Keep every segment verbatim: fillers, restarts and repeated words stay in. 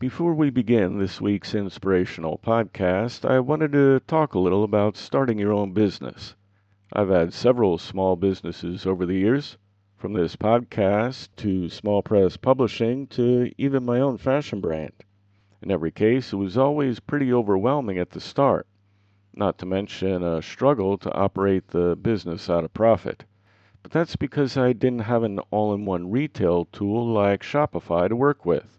Before we begin this week's inspirational podcast, I wanted to talk a little about starting your own business. I've had several small businesses over the years, from this podcast to small press publishing to even my own fashion brand. In every case, it was always pretty overwhelming at the start, not to mention a struggle to operate the business at a profit. But that's because I didn't have an all-in-one retail tool like Shopify to work with.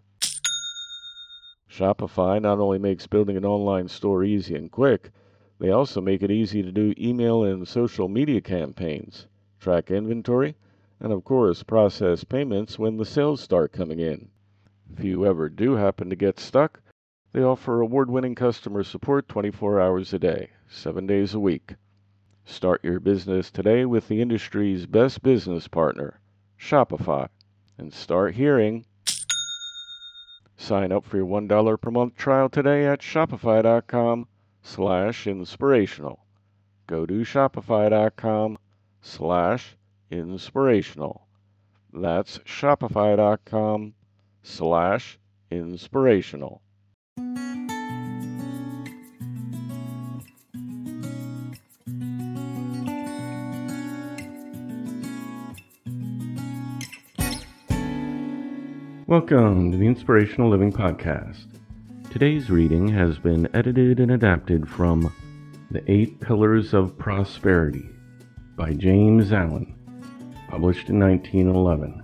Shopify not only makes building an online store easy and quick, they also make it easy to do email and social media campaigns, track inventory, and of course process payments when the sales start coming in. If you ever do happen to get stuck, they offer award-winning customer support twenty-four hours a day, seven days a week. Start your business today with the industry's best business partner, Shopify, and start hearing. Sign up for your one dollar per month trial today at shopify.com slash inspirational. Go to shopify.com slash inspirational. That's shopify.com slash inspirational. Welcome to the Inspirational Living Podcast. Today's reading has been edited and adapted from The Eight Pillars of Prosperity by James Allen, published in nineteen eleven.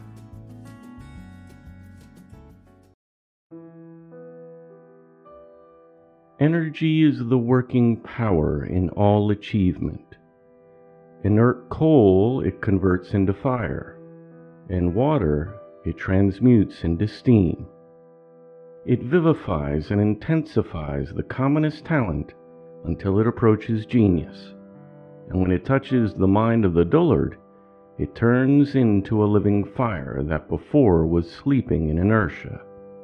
Energy is the working power in all achievement. Inert coal it converts into fire, and water it transmutes into steam. It vivifies and intensifies the commonest talent until it approaches genius, and when it touches the mind of the dullard, it turns into a living fire that before was sleeping in inertia.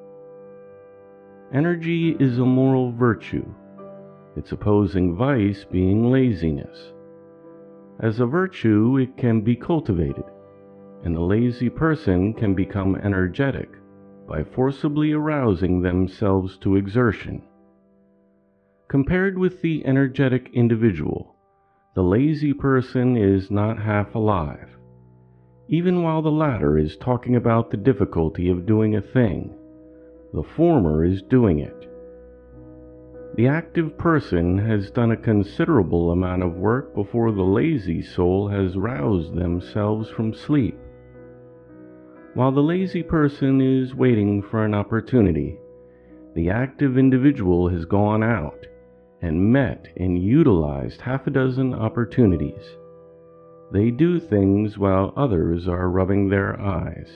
Energy is a moral virtue, its opposing vice being laziness. As a virtue, it can be cultivated, and the lazy person can become energetic by forcibly arousing themselves to exertion. Compared with the energetic individual, the lazy person is not half alive, even while the latter is talking about the difficulty of doing a thing. The former is doing it. The active person has done a considerable amount of work before the lazy soul has roused themselves from sleep. While the lazy person is waiting for an opportunity, the active individual has gone out and met and utilized half a dozen opportunities. They do things while others are rubbing their eyes.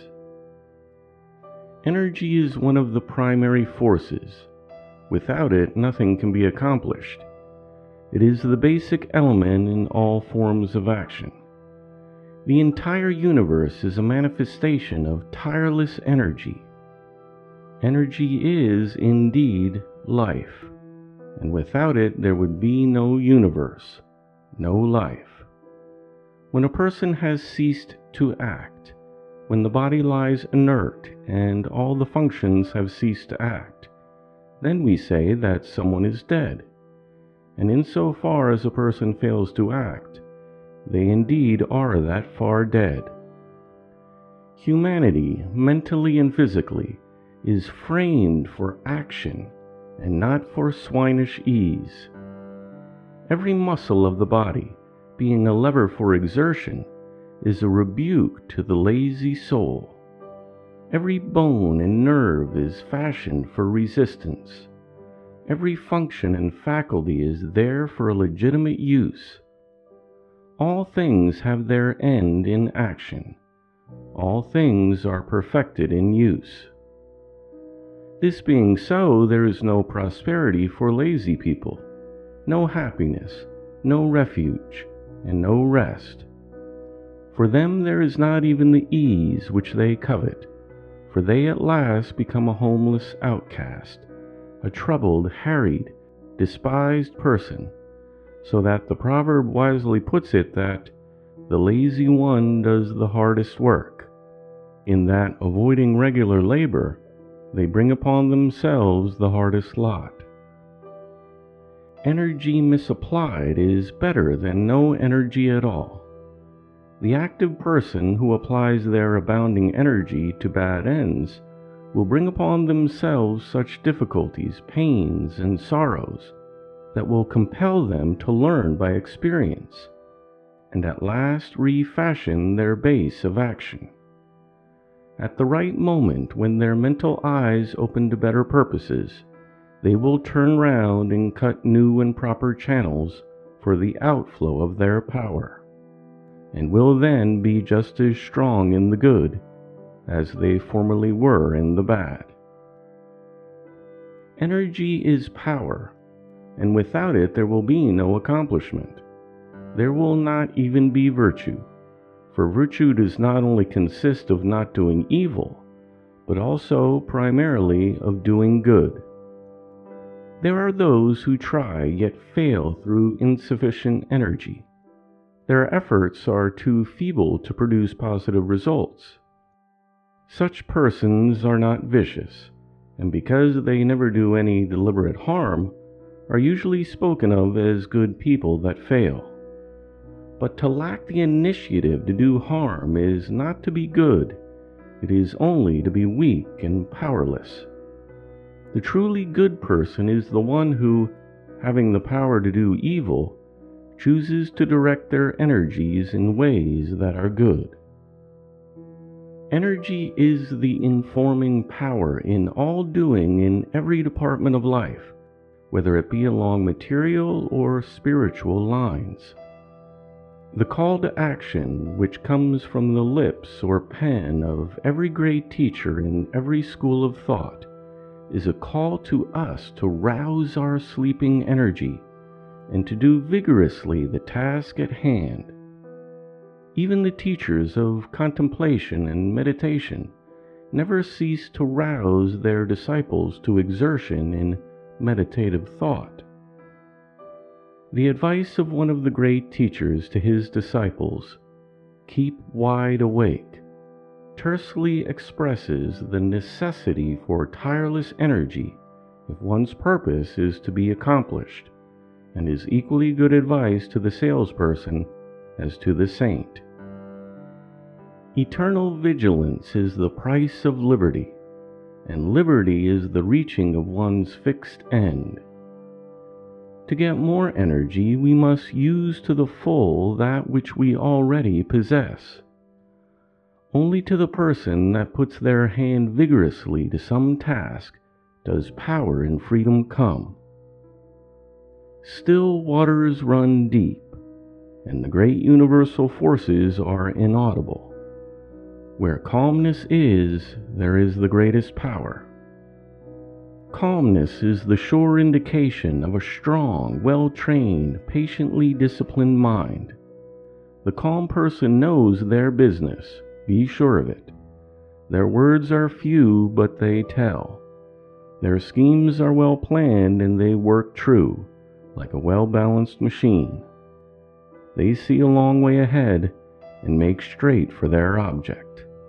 Energy is one of the primary forces. Without it, nothing can be accomplished. It is the basic element in all forms of action. The entire universe is a manifestation of tireless energy. Energy is indeed life, and without it there would be no universe, no life. When a person has ceased to act, when the body lies inert and all the functions have ceased to act, then we say that someone is dead. And insofar as a person fails to act, they indeed are that far dead. Humanity, mentally and physically, is framed for action and not for swinish ease. Every muscle of the body, being a lever for exertion, is a rebuke to the lazy soul. Every bone and nerve is fashioned for resistance. Every function and faculty is there for a legitimate use. All things have their end in action. All things are perfected in use. This being so, there is no prosperity for lazy people, no happiness, no refuge, and no rest. For them there is not even the ease which they covet, for they at last become a homeless outcast, a troubled, harried, despised person, so that the proverb wisely puts it that the lazy one does the hardest work, in that avoiding regular labor, they bring upon themselves the hardest lot. Energy misapplied is better than no energy at all. The active person who applies their abounding energy to bad ends will bring upon themselves such difficulties, pains, and sorrows that will compel them to learn by experience, and at last refashion their base of action. At the right moment, when their mental eyes open to better purposes, they will turn round and cut new and proper channels for the outflow of their power, and will then be just as strong in the good as they formerly were in the bad. Energy is power, and without it there will be no accomplishment. There will not even be virtue, for virtue does not only consist of not doing evil, but also primarily of doing good. There are those who try yet fail through insufficient energy. Their efforts are too feeble to produce positive results. Such persons are not vicious, and because they never do any deliberate harm, are usually spoken of as good people that fail. But to lack the initiative to do harm is not to be good, it is only to be weak and powerless. The truly good person is the one who, having the power to do evil, chooses to direct their energies in ways that are good. Energy is the informing power in all doing in every department of life, whether it be along material or spiritual lines. The call to action, which comes from the lips or pen of every great teacher in every school of thought, is a call to us to rouse our sleeping energy and to do vigorously the task at hand. Even the teachers of contemplation and meditation never cease to rouse their disciples to exertion in meditative thought. The advice of one of the great teachers to his disciples, "Keep wide awake," tersely expresses the necessity for tireless energy if one's purpose is to be accomplished, and is equally good advice to the salesperson as to the saint. Eternal vigilance is the price of liberty, and liberty is the reaching of one's fixed end. To get more energy, we must use to the full that which we already possess. Only to the person that puts their hand vigorously to some task does power and freedom come. Still waters run deep, and the great universal forces are inaudible. Where calmness is, there is the greatest power. Calmness is the sure indication of a strong, well-trained, patiently disciplined mind. The calm person knows their business, be sure of it. Their words are few, but they tell. Their schemes are well planned, and they work true, like a well-balanced machine. They see a long way ahead and make straight for their object.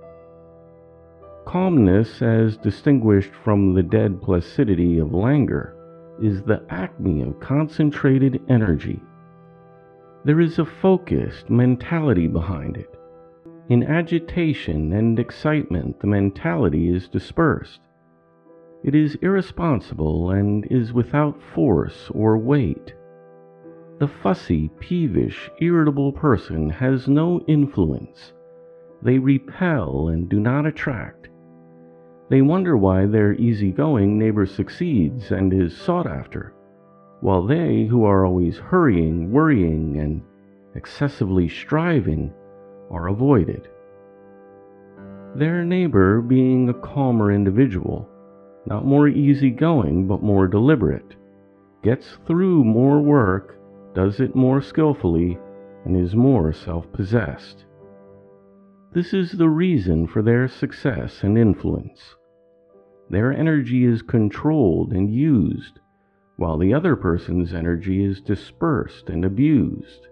Calmness, as distinguished from the dead placidity of languor, is the acme of concentrated energy. There is a focused mentality behind it. In agitation and excitement, the mentality is dispersed. It is irresponsible and is without force or weight. The fussy, peevish, irritable person has no influence. They repel and do not attract. They wonder why their easygoing neighbor succeeds and is sought after, while they who are always hurrying, worrying, and excessively striving are avoided. Their neighbor, being a calmer individual, not more easygoing but more deliberate, gets through more work, does it more skillfully, and is more self-possessed. This is the reason for their success and influence. Their energy is controlled and used, while the other person's energy is dispersed and abused.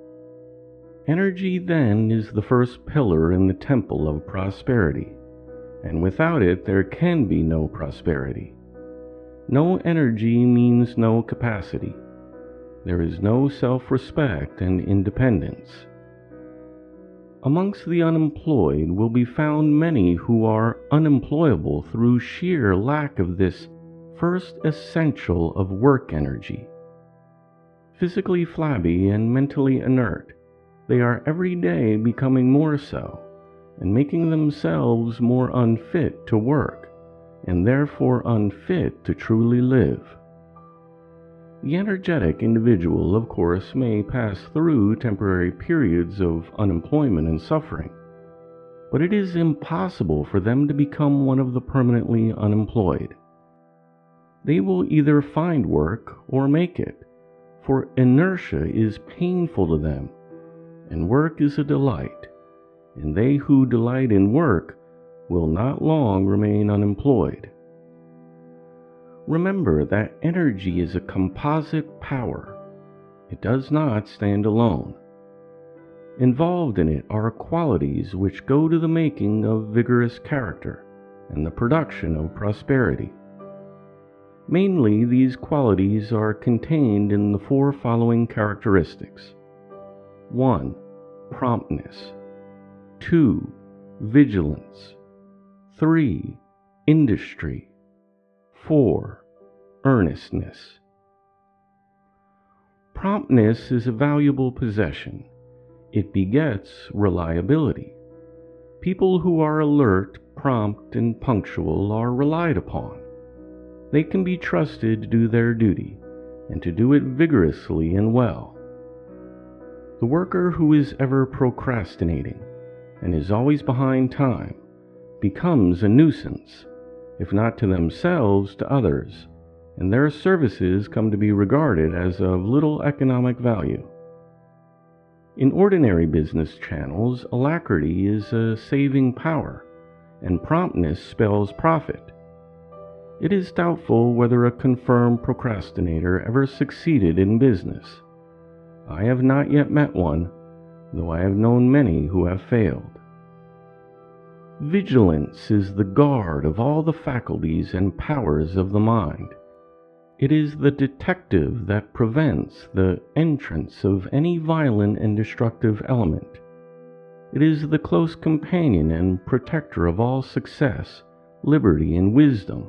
Energy, then, is the first pillar in the temple of prosperity, and without it there can be no prosperity. No energy means no capacity. There is no self-respect and independence. Amongst the unemployed will be found many who are unemployable through sheer lack of this first essential of work energy. Physically flabby and mentally inert, they are every day becoming more so, and making themselves more unfit to work, and therefore unfit to truly live. The energetic individual, of course, may pass through temporary periods of unemployment and suffering, but it is impossible for them to become one of the permanently unemployed. They will either find work or make it, for inertia is painful to them, and work is a delight, and they who delight in work will not long remain unemployed. Remember that energy is a composite power. It does not stand alone. Involved in it are qualities which go to the making of vigorous character and the production of prosperity. Mainly, these qualities are contained in the four following characteristics. one. Promptness. two. Vigilance. three. Industry. four. Earnestness. Promptness is a valuable possession. It begets reliability. People who are alert, prompt, and punctual are relied upon. They can be trusted to do their duty, and to do it vigorously and well. The worker who is ever procrastinating, and is always behind time, becomes a nuisance, if not to themselves, to others, and their services come to be regarded as of little economic value. In ordinary business channels, alacrity is a saving power, and promptness spells profit. It is doubtful whether a confirmed procrastinator ever succeeded in business. I have not yet met one, though I have known many who have failed. Vigilance is the guard of all the faculties and powers of the mind. It is the detective that prevents the entrance of any violent and destructive element. It is the close companion and protector of all success, liberty, and wisdom.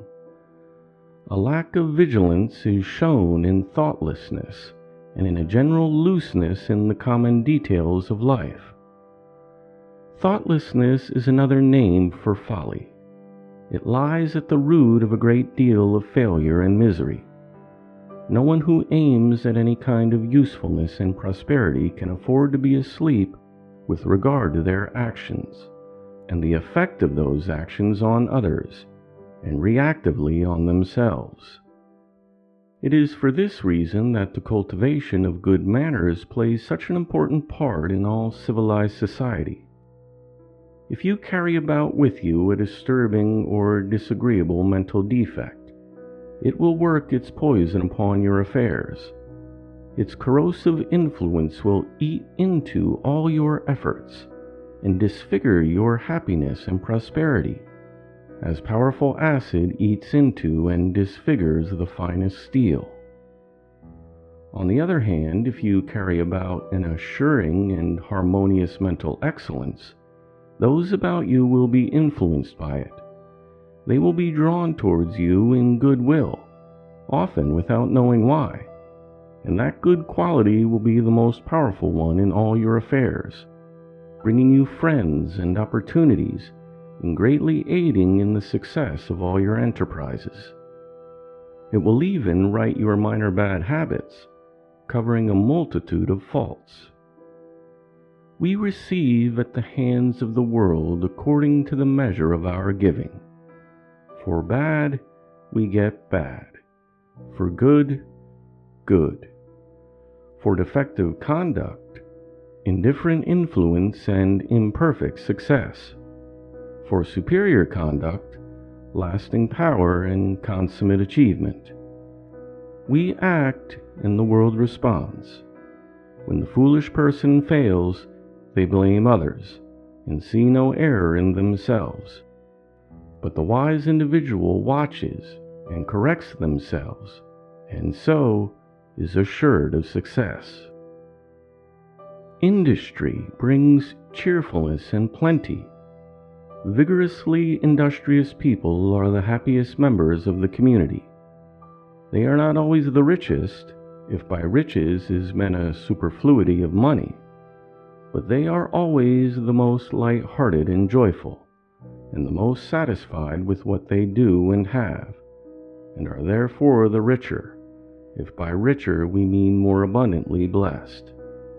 A lack of vigilance is shown in thoughtlessness and in a general looseness in the common details of life. Thoughtlessness is another name for folly. It lies at the root of a great deal of failure and misery. No one who aims at any kind of usefulness and prosperity can afford to be asleep with regard to their actions, and the effect of those actions on others, and reactively on themselves. It is for this reason that the cultivation of good manners plays such an important part in all civilized society. If you carry about with you a disturbing or disagreeable mental defect, it will work its poison upon your affairs. Its corrosive influence will eat into all your efforts and disfigure your happiness and prosperity, as powerful acid eats into and disfigures the finest steel. On the other hand, if you carry about an assuring and harmonious mental excellence, those about you will be influenced by it. They will be drawn towards you in goodwill, often without knowing why, and that good quality will be the most powerful one in all your affairs, bringing you friends and opportunities, and greatly aiding in the success of all your enterprises. It will even right your minor bad habits, covering a multitude of faults. We receive at the hands of the world according to the measure of our giving. For bad, we get bad. For good, good. For defective conduct, indifferent influence and imperfect success. For superior conduct, lasting power and consummate achievement. We act, and the world responds. When the foolish person fails, they blame others, and see no error in themselves. but the wise individual watches and corrects themselves, and so is assured of success. Industry brings cheerfulness and plenty. Vigorously industrious people are the happiest members of the community. They are not always the richest, if by riches is meant a superfluity of money, but they are always the most light-hearted and joyful, and the most satisfied with what they do and have, and are therefore the richer, if by richer we mean more abundantly blessed.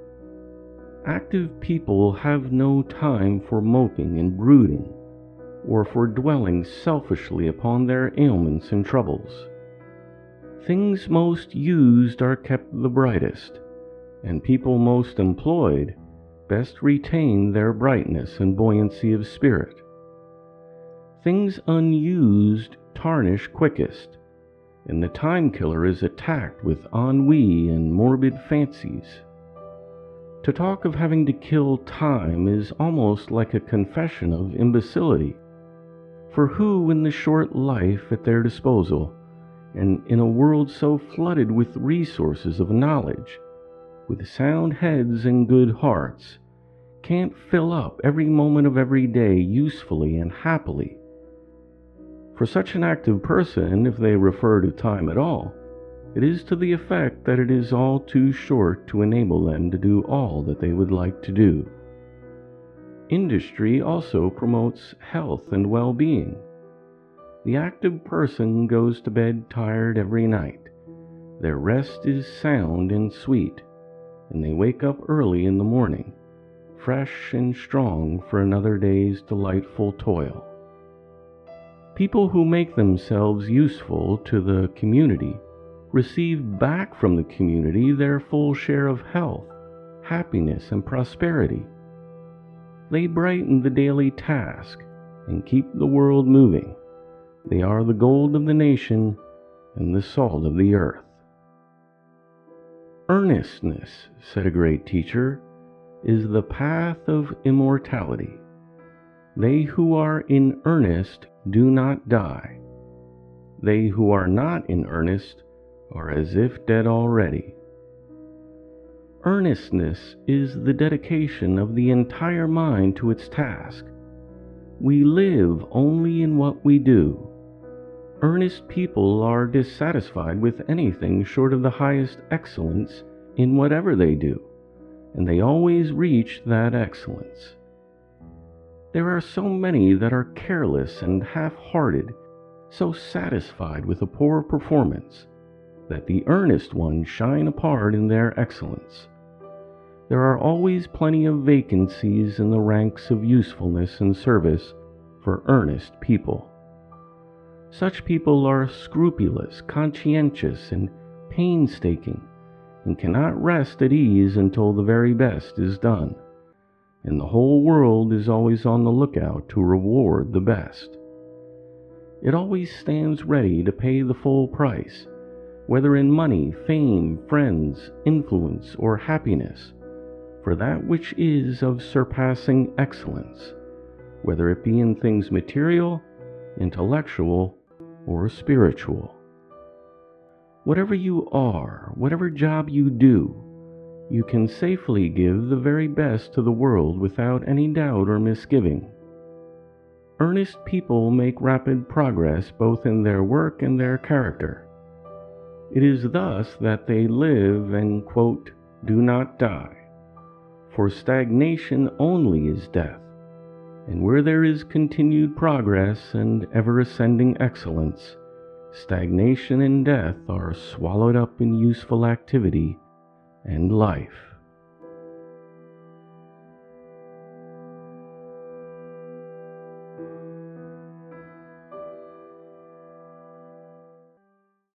Active people have no time for moping and brooding, or for dwelling selfishly upon their ailments and troubles. Things most used are kept the brightest, and people most employed best retain their brightness and buoyancy of spirit. Things unused tarnish quickest, and the time-killer is attacked with ennui and morbid fancies. To talk of having to kill time is almost like a confession of imbecility, for who in the short life at their disposal, and in a world so flooded with resources of knowledge, with sound heads and good hearts, can't fill up every moment of every day usefully and happily? For such an active person, if they refer to time at all, it is to the effect that it is all too short to enable them to do all that they would like to do. Industry also promotes health and well-being. The active person goes to bed tired every night. Their rest is sound and sweet, and they wake up early in the morning, fresh and strong for another day's delightful toil. People who make themselves useful to the community receive back from the community their full share of health, happiness, and prosperity. They brighten the daily task and keep the world moving. They are the gold of the nation and the salt of the earth. Earnestness, said a great teacher, is the path of immortality. They who are in earnest do not die. They who are not in earnest are as if dead already. Earnestness is the dedication of the entire mind to its task. We live only in what we do. Earnest people are dissatisfied with anything short of the highest excellence in whatever they do, and they always reach that excellence. There are so many that are careless and half-hearted, so satisfied with a poor performance, that the earnest ones shine apart in their excellence. There are always plenty of vacancies in the ranks of usefulness and service for earnest people. Such people are scrupulous, conscientious, and painstaking, and cannot rest at ease until the very best is done, and the whole world is always on the lookout to reward the best. It always stands ready to pay the full price, whether in money, fame, friends, influence, or happiness, for that which is of surpassing excellence, whether it be in things material, intellectual, or spiritual. Whatever you are, whatever job you do, you can safely give the very best to the world without any doubt or misgiving. Earnest people make rapid progress both in their work and their character. It is thus that they live and, quote, do not die. For stagnation only is death, and where there is continued progress and ever-ascending excellence, stagnation and death are swallowed up in useful activity and life.